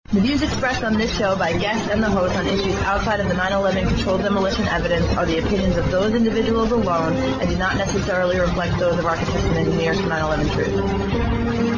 The views expressed on this show by guests and the host on issues outside of the 9/11 controlled demolition evidence are the opinions of those individuals alone and do not necessarily reflect those of architects and engineers for 9/11 Truth.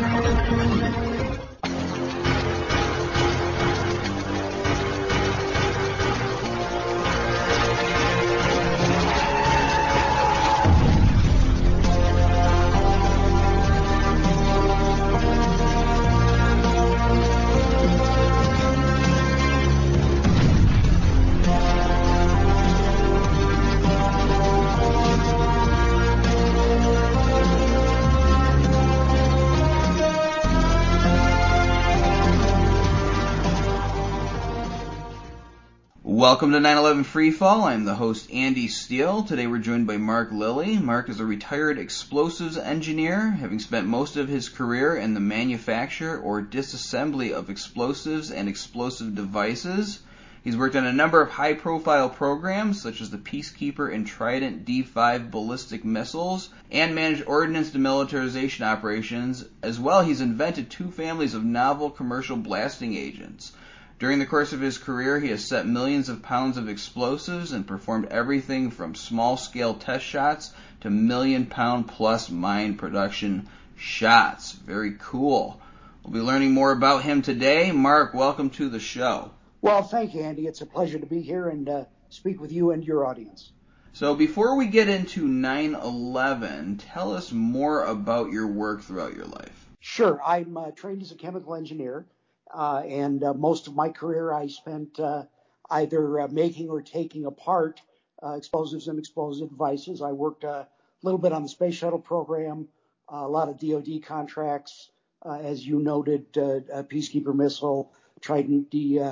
Welcome to 9/11 Freefall. I'm the host, Andy Steele. Today we're joined by Mark Lilly. Mark is a retired explosives engineer, having spent most of his career in the manufacture or disassembly of explosives and explosive devices. He's worked on a number of high-profile programs, such as the Peacekeeper and Trident D5 ballistic missiles, and managed ordnance demilitarization operations. As well, he's invented two families of novel commercial blasting agents. During the course of his career, he has set millions of pounds of explosives and performed everything from small-scale test shots to million-pound-plus mine production shots. Very cool. We'll be learning more about him today. Mark, welcome to the show. Well, thank you, Andy. It's a pleasure to be here and speak with you and your audience. So before we get into 9/11, tell us more about your work throughout your life. Sure. I'm trained as a chemical engineer. And most of my career I spent either making or taking apart explosives and explosive devices. I worked a little bit on the space shuttle program, a lot of DoD contracts, as you noted, a Peacekeeper missile, Trident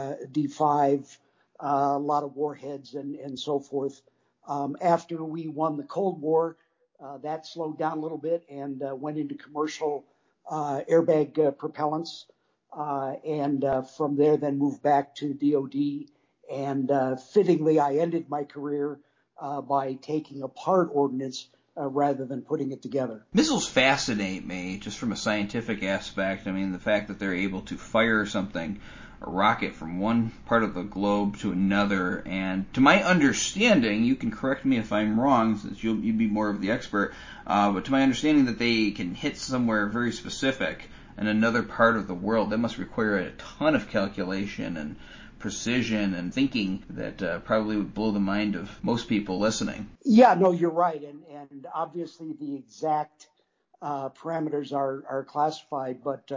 D5, a lot of warheads and so forth. After we won the Cold War, that slowed down a little bit and went into commercial airbag propellants. And from there then moved back to DoD, and fittingly I ended my career by taking apart ordnance rather than putting it together. Missiles fascinate me just from a scientific aspect. I mean, the fact that they're able to fire something, a rocket, from one part of the globe to another, and to my understanding, you can correct me if I'm wrong since you'd be more of the expert, but to my understanding that they can hit somewhere very specific in another part of the world. That must require a ton of calculation and precision and thinking that probably would blow the mind of most people listening. Yeah, no, you're right. And obviously the exact parameters are classified, but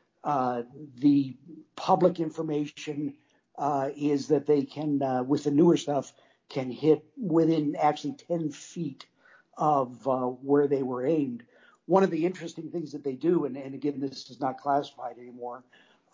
the public information is that they can, with the newer stuff, can hit within actually 10 feet of where they were aimed. One of the interesting things that they do, and again, this is not classified anymore,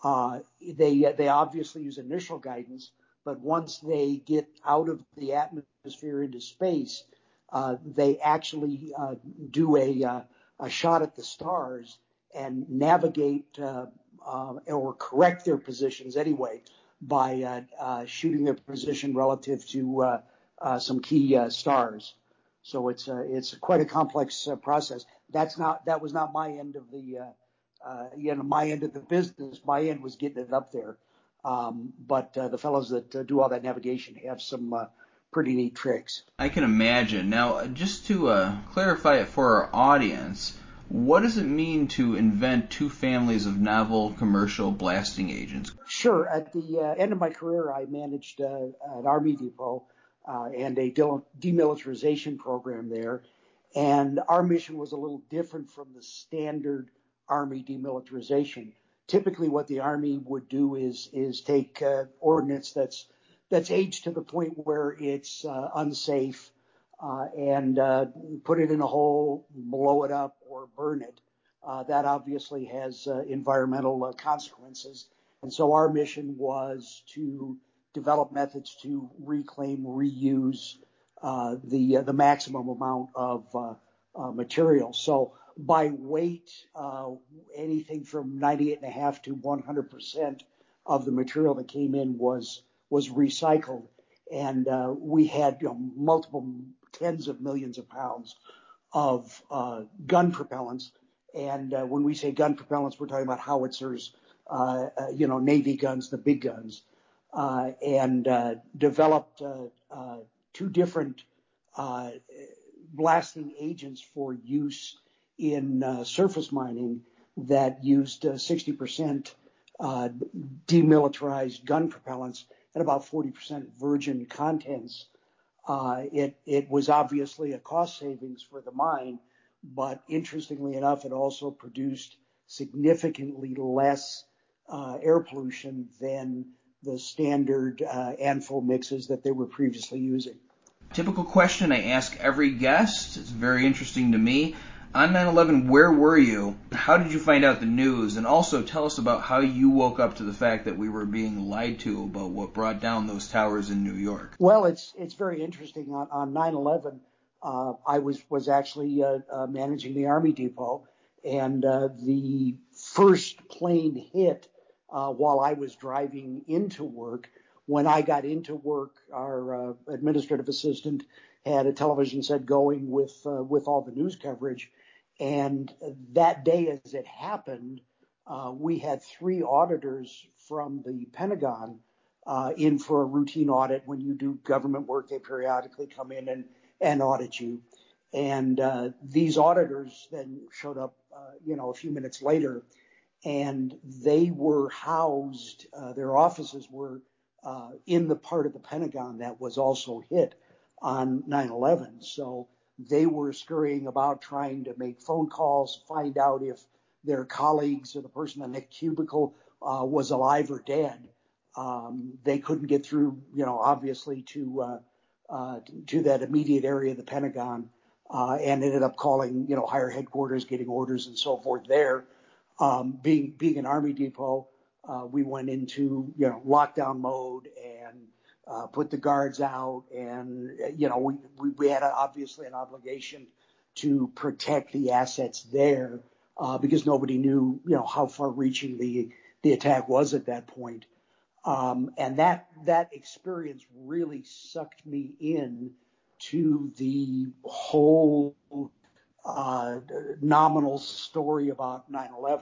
they obviously use initial guidance, but once they get out of the atmosphere into space, they actually do a shot at the stars and navigate or correct their positions anyway by shooting their position relative to some key stars. So it's quite a complex process. That was not my end of the my end of the business. My end was getting it up there. But the fellows that do all that navigation have some pretty neat tricks. I can imagine. Now, just to clarify it for our audience, what does it mean to invent two families of novel commercial blasting agents? Sure. At the end of my career, I managed an Army depot and a demilitarization program there. And our mission was a little different from the standard Army demilitarization. Typically, what the Army would do is take ordnance that's aged to the point where it's unsafe and put it in a hole, blow it up, or burn it. That obviously has environmental consequences. And so our mission was to develop methods to reclaim, reuse the maximum amount of material. So by weight, anything from 98.5% to 100% of the material that came in was recycled. And we had multiple tens of millions of pounds of gun propellants. And when we say gun propellants, we're talking about howitzers, Navy guns, the big guns, and developed two different blasting agents for use in surface mining that used 60% demilitarized gun propellants and about 40% virgin contents. It was obviously a cost savings for the mine, but interestingly enough, it also produced significantly less air pollution than the standard ANFO mixes that they were previously using. Typical question I ask every guest. It's very interesting to me. On 9/11, where were you? How did you find out the news? And also tell us about how you woke up to the fact that we were being lied to about what brought down those towers in New York. Well, it's very interesting. On 9/11, I was actually managing the Army Depot, and the first plane hit while I was driving into work. When I got into work, our administrative assistant had a television set going with all the news coverage. And that day, as it happened, we had 3 auditors from the Pentagon in for a routine audit. When you do government work, they periodically come in and audit you. And these auditors then showed up, a few minutes later, and they were housed, their offices were in the part of the Pentagon that was also hit on 9/11. So they were scurrying about trying to make phone calls, find out if their colleagues or the person in the cubicle was alive or dead. They couldn't get through, obviously to that immediate area of the Pentagon, and ended up calling, higher headquarters, getting orders and so forth there. Being an Army depot, we went into, lockdown mode and put the guards out, and we had obviously an obligation to protect the assets there because nobody knew how far-reaching the attack was at that point, and that experience really sucked me in to the whole nominal story about 9/11,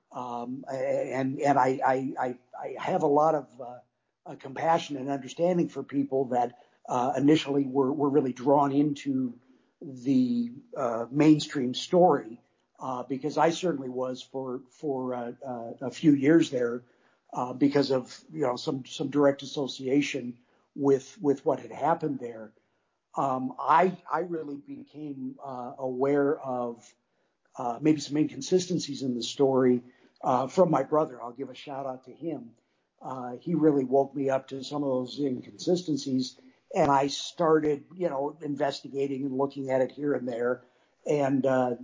and I have a lot of compassion and understanding for people that initially were really drawn into the mainstream story, because I certainly was for a few years there, because of some direct association with what had happened there. I really became aware of maybe some inconsistencies in the story from my brother. I'll give a shout out to him. He really woke me up to some of those inconsistencies, and I started, investigating and looking at it here and there. And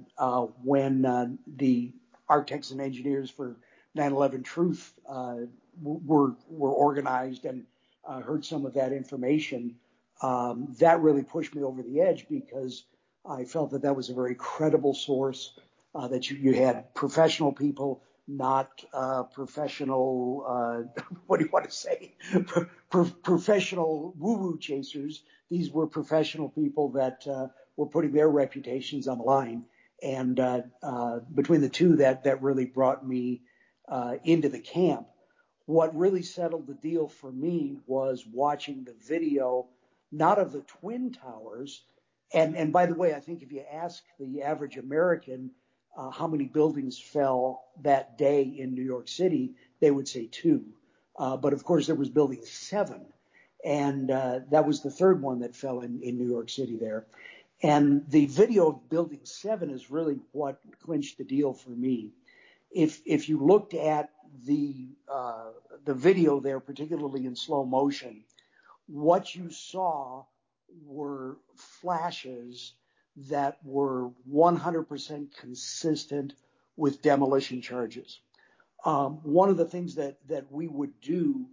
when the architects and engineers for 9/11 Truth were organized and heard some of that information, that really pushed me over the edge, because I felt that was a very credible source, that you had professional people, not professional, what do you want to say, professional woo-woo chasers. These were professional people that were putting their reputations on the line. And between the two, that really brought me into the camp. What really settled the deal for me was watching the video, not of the Twin Towers. And by the way, I think if you ask the average American how many buildings fell that day in New York City, they would say 2. But of course, there was building 7. And that was the third one that fell in New York City there. And the video of building 7 is really what clinched the deal for me. If you looked at the video there, particularly in slow motion, what you saw were flashes that were 100% consistent with demolition charges. One of the things that we would do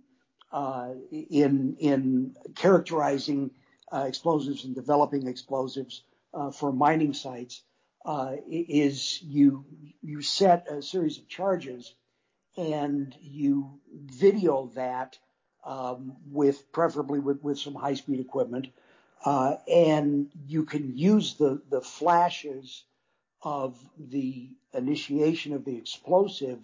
in characterizing explosives and developing explosives for mining sites is you set a series of charges and you video that preferably with some high-speed equipment, and you can use the flashes of the initiation of the explosive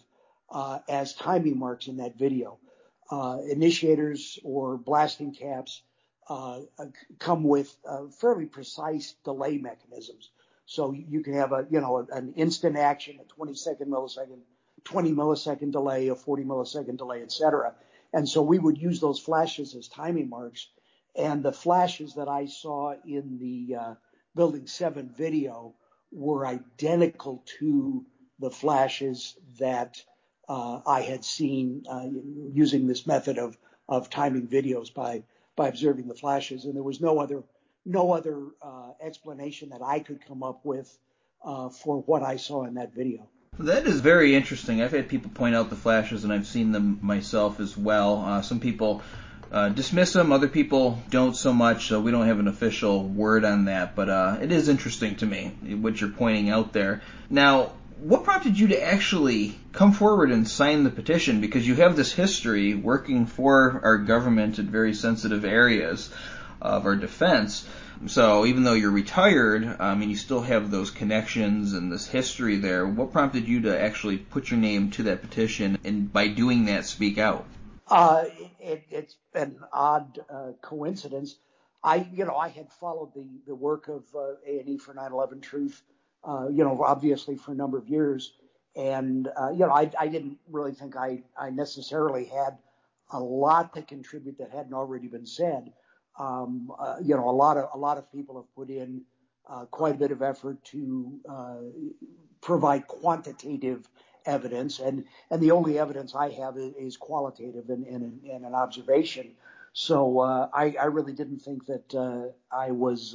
as timing marks in that video. Initiators or blasting caps come with fairly precise delay mechanisms. So you can have an instant action, a 20 millisecond delay, a 40 millisecond delay, et cetera. And so we would use those flashes as timing marks. And the flashes that I saw in the Building 7 video were identical to the flashes that I had seen using this method of timing videos by observing the flashes. And there was no other explanation that I could come up with for what I saw in that video. That is very interesting. I've had people point out the flashes, and I've seen them myself as well. Some people dismiss them, other people don't so much, so we don't have an official word on that, but it is interesting to me what you're pointing out there. Now, what prompted you to actually come forward and sign the petition? Because you have this history working for our government in very sensitive areas of our defense. So even though you're retired, you still have those connections and this history there. What prompted you to actually put your name to that petition, and by doing that, speak out? It's an odd coincidence. I had followed the work of A&E for 9/11 Truth, obviously for a number of years, and I didn't really think I necessarily had a lot to contribute that hadn't already been said. A lot of people have put in quite a bit of effort to provide quantitative evidence, and the only evidence I have is qualitative and an observation. So I really didn't think that I was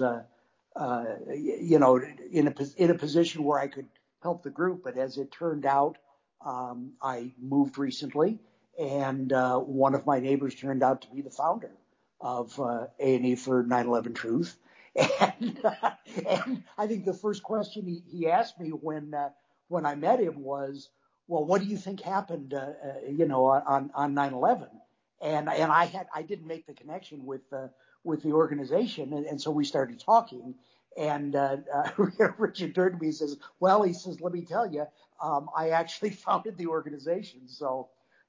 in a position where I could help the group. But as it turned out, I moved recently, and one of my neighbors turned out to be the founder of A&E for 9/11 Truth. And I think the first question he asked me when I met him was, well, what do you think happened, on 9/11? And I didn't make the connection with the organization, and so we started talking. And Richard turned to me and says, "Well," he says, "let me tell you, I actually founded the organization." So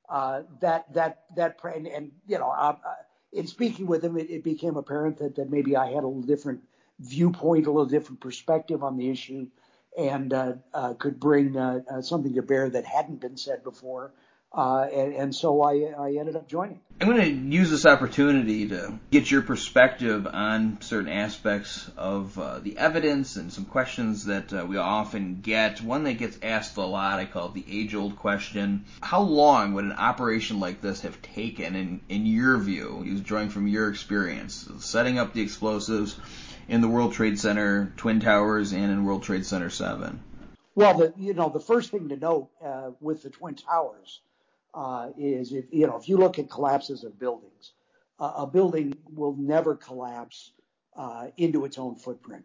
in speaking with him, it became apparent that maybe I had a little different viewpoint, a little different perspective on the issue, and could bring something to bear that hadn't been said before. And so I ended up joining. I'm going to use this opportunity to get your perspective on certain aspects of the evidence and some questions that we often get. One that gets asked a lot, I call it the age-old question. How long would an operation like this have taken, in your view, drawing from your experience, setting up the explosives in the World Trade Center Twin Towers and in World Trade Center 7? Well, the first thing to note with the Twin Towers is if you look at collapses of buildings, a building will never collapse into its own footprint.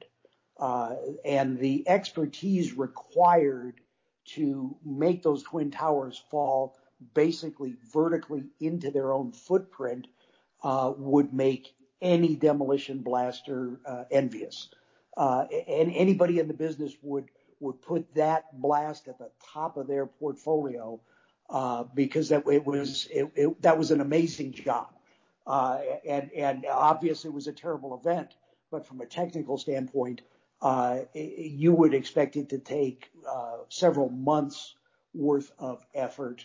And the expertise required to make those Twin Towers fall basically vertically into their own footprint would make any demolition blaster envious. And anybody in the business would put that blast at the top of their portfolio because that was an amazing job. And obviously it was a terrible event, but from a technical standpoint, you would expect it to take several months worth of effort.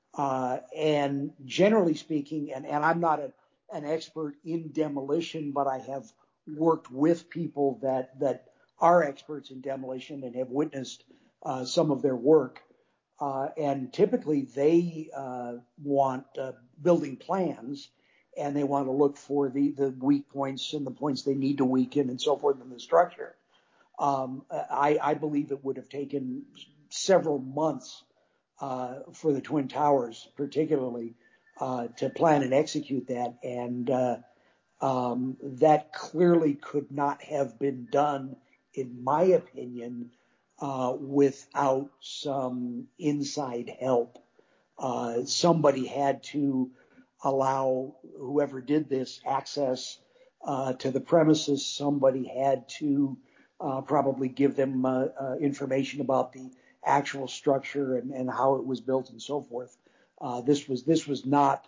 And generally speaking, and I'm not an expert in demolition, but I have worked with people that are experts in demolition and have witnessed some of their work. And typically they want building plans, and they want to look for the weak points and the points they need to weaken and so forth in the structure. I believe it would have taken several months for the Twin Towers, particularly, to plan and execute that. And that clearly could not have been done, in my opinion, without some inside help. Somebody had to allow whoever did this access to the premises. Somebody had to probably give them information about the actual structure and how it was built and so forth. This was not,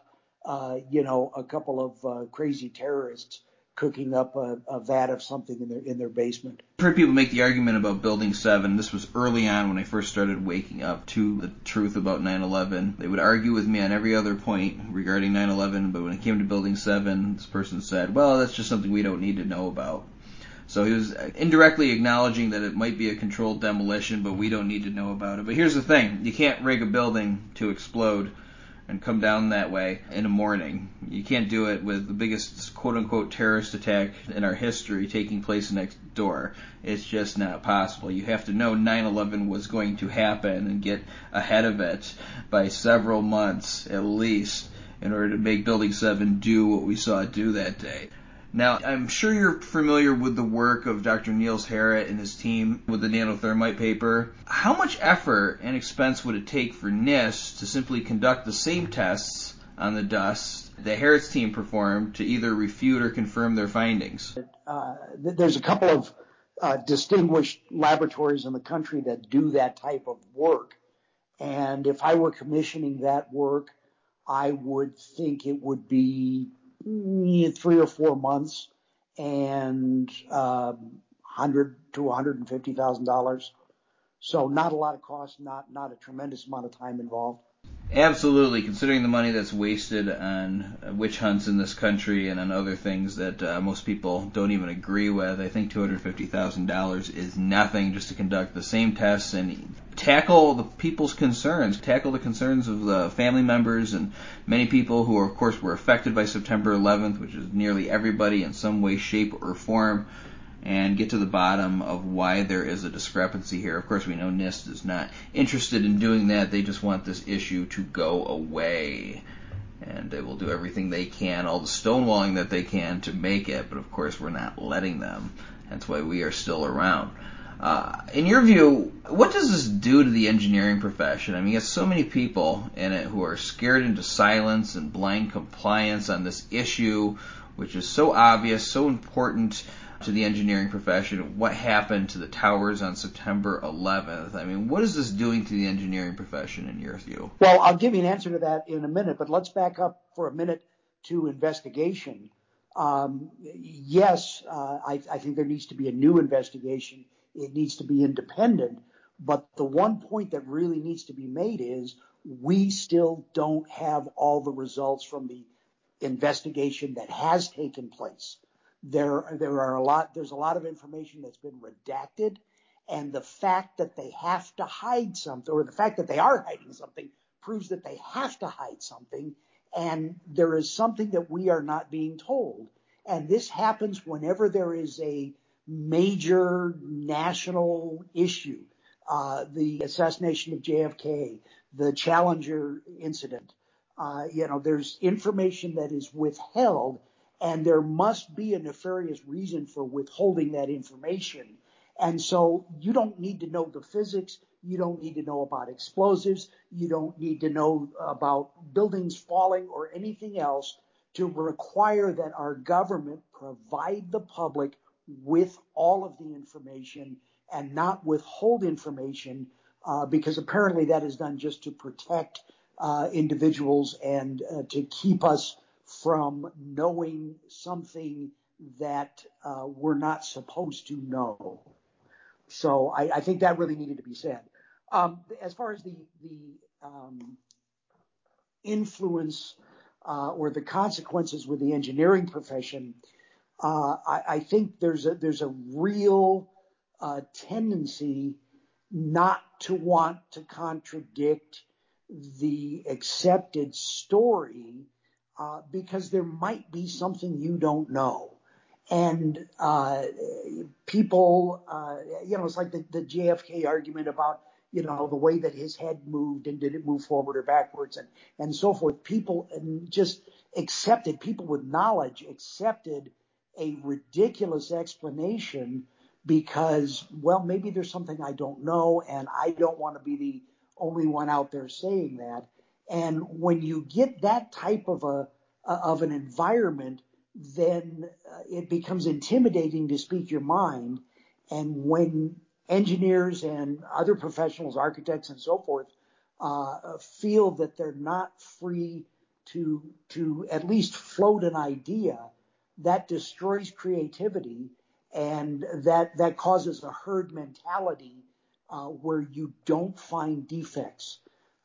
a couple of crazy terrorists cooking up a vat of something in their basement. I've heard people make the argument about Building 7. This was early on when I first started waking up to the truth about 9/11. They would argue with me on every other point regarding 9/11, but when it came to Building 7, this person said, well, that's just something we don't need to know about. So he was indirectly acknowledging that it might be a controlled demolition, but we don't need to know about it. But here's the thing. You can't rig a building to explode and come down that way in a morning. You can't do it with the biggest quote-unquote terrorist attack in our history taking place next door. It's just not possible. You have to know 9/11 was going to happen and get ahead of it by several months at least in order to make Building 7 do what we saw it do that day. Now, I'm sure you're familiar with the work of Dr. Niels Harrit and his team with the nanothermite paper. How much effort and expense would it take for NIST to simply conduct the same tests on the dust that Harrit's team performed to either refute or confirm their findings? There's a couple of distinguished laboratories in the country that do that type of work. And if I were commissioning that work, I would think it would be 3 or 4 months and $100,000 to $150,000. So not a lot of cost, not a tremendous amount of time involved. Absolutely, considering the money that's wasted on witch hunts in this country and on other things that most people don't even agree with, I think $250,000 is nothing just to conduct the same tests and tackle the people's concerns, tackle the concerns of the family members and many people who, of course, were affected by September 11th, which is nearly everybody in some way, shape, or form, and get to the bottom of why there is a discrepancy here. Of course, we know NIST is not interested in doing that. They just want this issue to go away. And they will do everything they can, all the stonewalling that they can to make it. But, of course, we're not letting them. That's why we are still around. In your view, what does this do to the engineering profession? I mean, you have so many people in it who are scared into silence and blind compliance on this issue, which is so obvious, so important to the engineering profession. What happened to the towers on September 11th? I mean, what is this doing to the engineering profession in your view? Well, I'll give you an answer to that in a minute, but let's back up for a minute to investigation. Yes, I think there needs to be a new investigation. It needs to be independent. But the one point that really needs to be made is we still don't have all the results from the investigation that has taken place. There's a lot of information that's been redacted, and the fact that they have to hide something, or the fact that they are hiding something, proves that they have to hide something, and there is something that we are not being told. And this happens whenever there is a major national issue, the assassination of JFK, the Challenger incident. There's information that is withheld, and there must be a nefarious reason for withholding that information. And so you don't need to know the physics. You don't need to know about explosives. You don't need to know about buildings falling or anything else to require that our government provide the public with all of the information and not withhold information, because apparently that is done just to protect individuals and to keep us from knowing something that we're not supposed to know. So I think that really needed to be said. As far as the influence or the consequences with the engineering profession, I think there's a real tendency not to want to contradict the accepted story because there might be something you don't know. And people, it's like the JFK argument about, the way that his head moved and did it move forward or backwards and so forth. People people with knowledge accepted a ridiculous explanation because, well, maybe there's something I don't know and I don't want to be the only one out there saying that. And when you get that type of an environment, then it becomes intimidating to speak your mind. And when engineers and other professionals, architects and so forth, feel that they're not free to at least float an idea, that destroys creativity, and that causes a herd mentality where you don't find defects.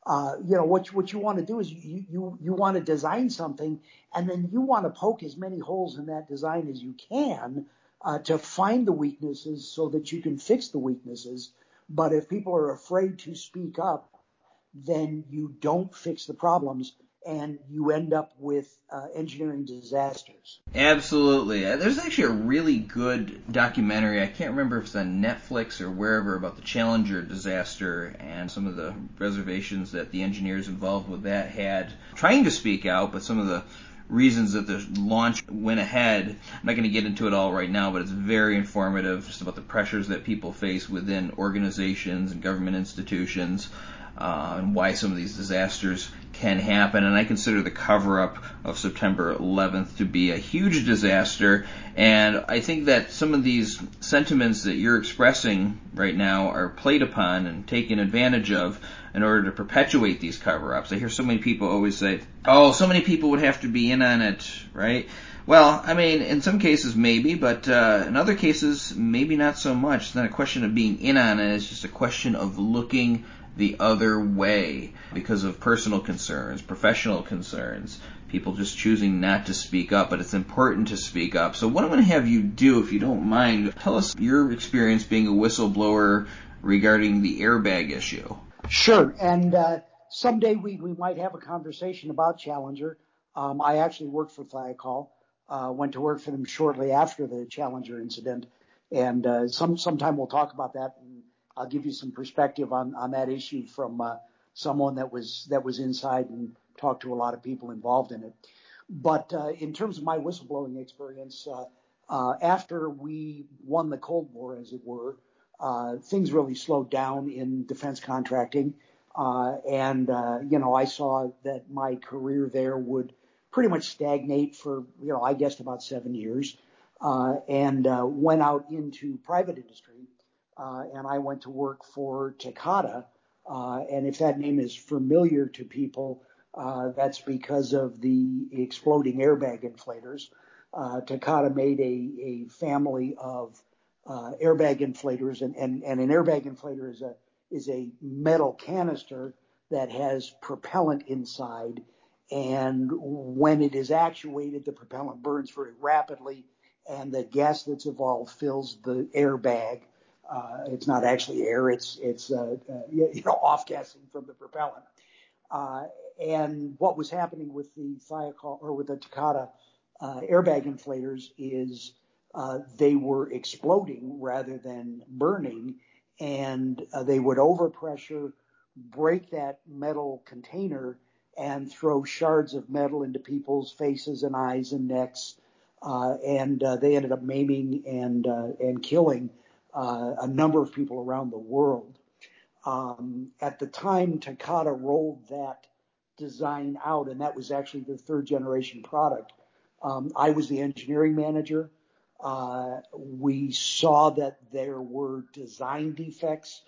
What you want to do is you want to design something, and then you want to poke as many holes in that design as you can to find the weaknesses so that you can fix the weaknesses. But if people are afraid to speak up, then you don't fix the problems, and you end up with engineering disasters. Absolutely. There's actually a really good documentary, I can't remember if it's on Netflix or wherever, about the Challenger disaster and some of the reservations that the engineers involved with that had trying to speak out, but some of the reasons that the launch went ahead. I'm not going to get into it all right now, but it's very informative just about the pressures that people face within organizations and government institutions, and why some of these disasters can happen. And I consider the cover-up of September 11th to be a huge disaster. And I think that some of these sentiments that you're expressing right now are played upon and taken advantage of in order to perpetuate these cover-ups. I hear so many people always say, oh, so many people would have to be in on it, right? Well, I mean, in some cases maybe, but in other cases maybe not so much. It's not a question of being in on it. It's just a question of looking the other way because of personal concerns, professional concerns, people just choosing not to speak up, but it's important to speak up. So what I'm going to have you do, if you don't mind, tell us your experience being a whistleblower regarding the airbag issue. Sure, and someday we might have a conversation about Challenger. I actually worked for Thiokol, went to work for them shortly after the Challenger incident, and sometime we'll talk about that, and I'll give you some perspective on that issue from someone that was inside and talked to a lot of people involved in it. But in terms of my whistleblowing experience, after we won the Cold War, as it were, things really slowed down in defense contracting. I saw that my career there would pretty much stagnate for, I guessed about 7 years, and went out into private industry. And I went to work for Takata. And if that name is familiar to people, that's because of the exploding airbag inflators. Takata made a family of airbag inflators, and an airbag inflator is a metal canister that has propellant inside, and when it is actuated, the propellant burns very rapidly, and the gas that's evolved fills the airbag. It's not actually air; it's off-gassing from the propellant. And what was happening with the Thiokol or with the Takata airbag inflators is they were exploding rather than burning, and they would overpressure, break that metal container, and throw shards of metal into people's faces and eyes and necks, and they ended up maiming and killing a number of people around the world. At the time, Takata rolled that design out, and that was actually their third generation product. I was the engineering manager. We saw that there were design defects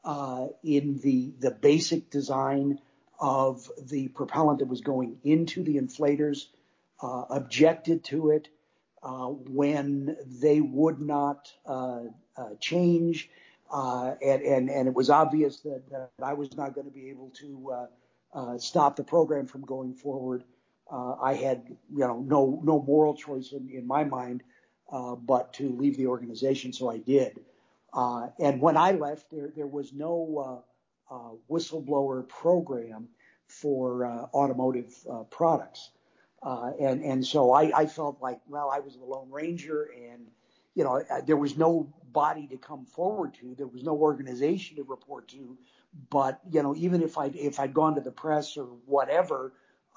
in the basic design of the propellant that was going into the inflators, objected to it. When they would not change, and it was obvious that I was not going to be able to stop the program from going forward. I had no moral choice in my mind but to leave the organization, so I did. And when I left, there was no whistleblower program for automotive products. And so I felt like, well, I was the Lone Ranger, and there was no body to come forward to. There was no organization to report to. But even if I'd gone to the press or whatever,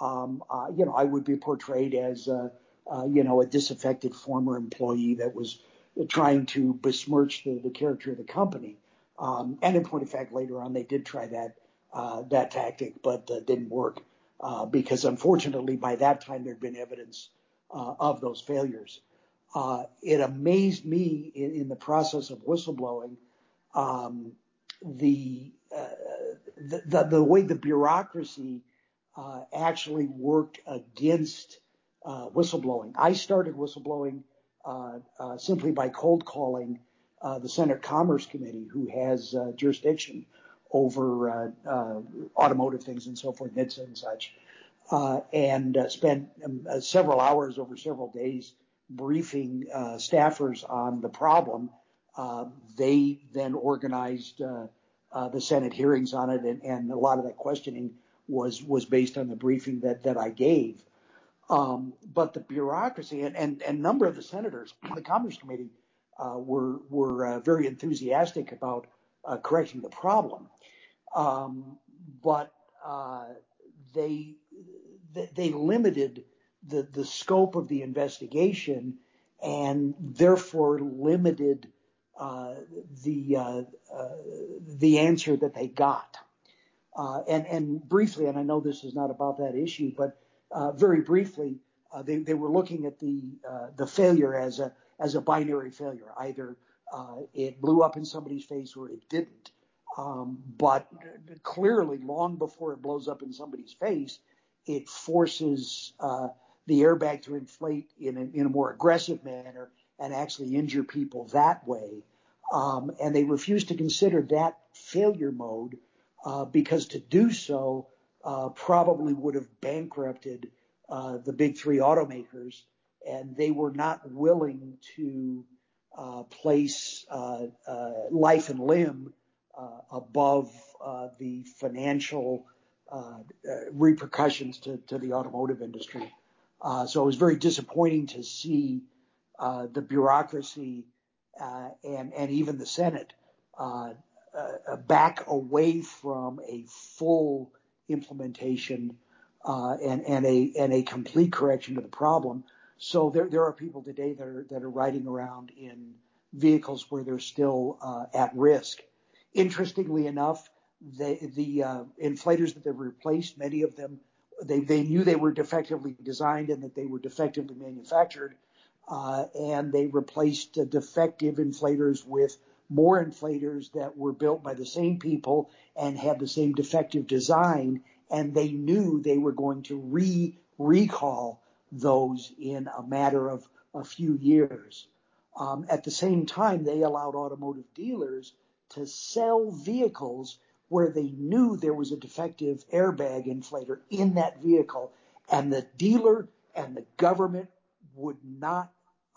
I would be portrayed as a disaffected former employee that was trying to besmirch the character of the company. And in point of fact, later on they did try that tactic, but didn't work. Because unfortunately, by that time, there'd been evidence of those failures. It amazed me in the process of whistleblowing The way the bureaucracy actually worked against whistleblowing. I started whistleblowing simply by cold calling the Senate Commerce Committee, who has jurisdiction over automotive things and so forth, NHTSA and such, and spent several hours over several days briefing staffers on the problem. They then organized the Senate hearings on it, and a lot of that questioning was based on the briefing that I gave. But the bureaucracy and a number of the senators on the Commerce Committee were very enthusiastic about correcting the problem, but they limited the scope of the investigation and therefore limited the answer that they got. And briefly, and I know this is not about that issue, but very briefly, they were looking at the failure as a binary failure. Either it blew up in somebody's face or it didn't. But clearly, long before it blows up in somebody's face, it forces the airbag to inflate in a more aggressive manner and actually injure people that way. And they refused to consider that failure mode because to do so probably would have bankrupted the big three automakers, and they were not willing to place life and limb above the financial repercussions to the automotive industry. So it was very disappointing to see the bureaucracy and even the Senate back away from a full implementation and a complete correction to the problem. So there are people today that are riding around in vehicles where they're still at risk. Interestingly enough, the inflators that they've replaced, many of them, they knew they were defectively designed and that they were defectively manufactured, and they replaced defective inflators with more inflators that were built by the same people and had the same defective design, and they knew they were going to recall those in a matter of a few years. At the same time, they allowed automotive dealers to sell vehicles where they knew there was a defective airbag inflator in that vehicle, and the dealer and the government would not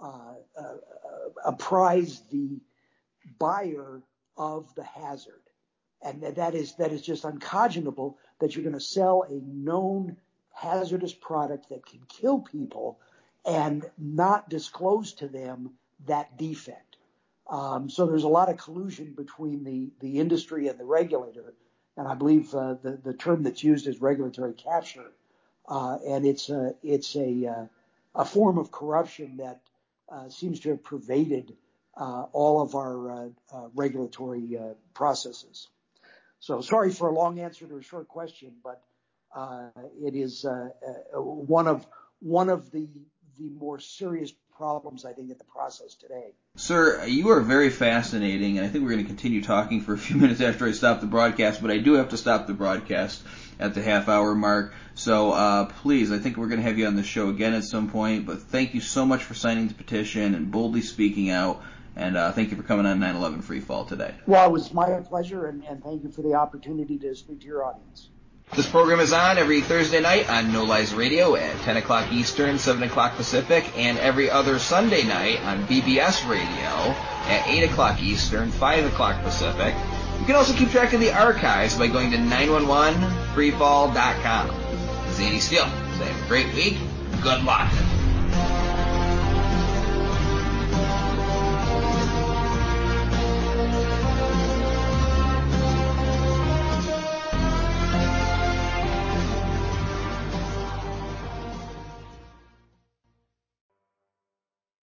apprise the buyer of the hazard. And that is just unconscionable that you're going to sell a known hazardous product that can kill people and not disclose to them that defect. So there's a lot of collusion between the industry and the regulator, and I believe the term that's used is regulatory capture, and it's a form of corruption that seems to have pervaded all of our regulatory processes. So sorry for a long answer to a short question, but it is one of the more serious problems, I think, in the process today. Sir, you are very fascinating, and I think we're going to continue talking for a few minutes after I stop the broadcast, but I do have to stop the broadcast at the half-hour mark. So please, I think we're going to have you on the show again at some point, but thank you so much for signing the petition and boldly speaking out, and thank you for coming on 9/11 Freefall today. Well, it was my pleasure, and thank you for the opportunity to speak to your audience. This program is on every Thursday night on No Lies Radio at 10 o'clock Eastern, 7 o'clock Pacific, and every other Sunday night on BBS Radio at 8 o'clock Eastern, 5 o'clock Pacific. You can also keep track of the archives by going to 911freefall.com. This is Andy Steele. So have a great week. Good luck.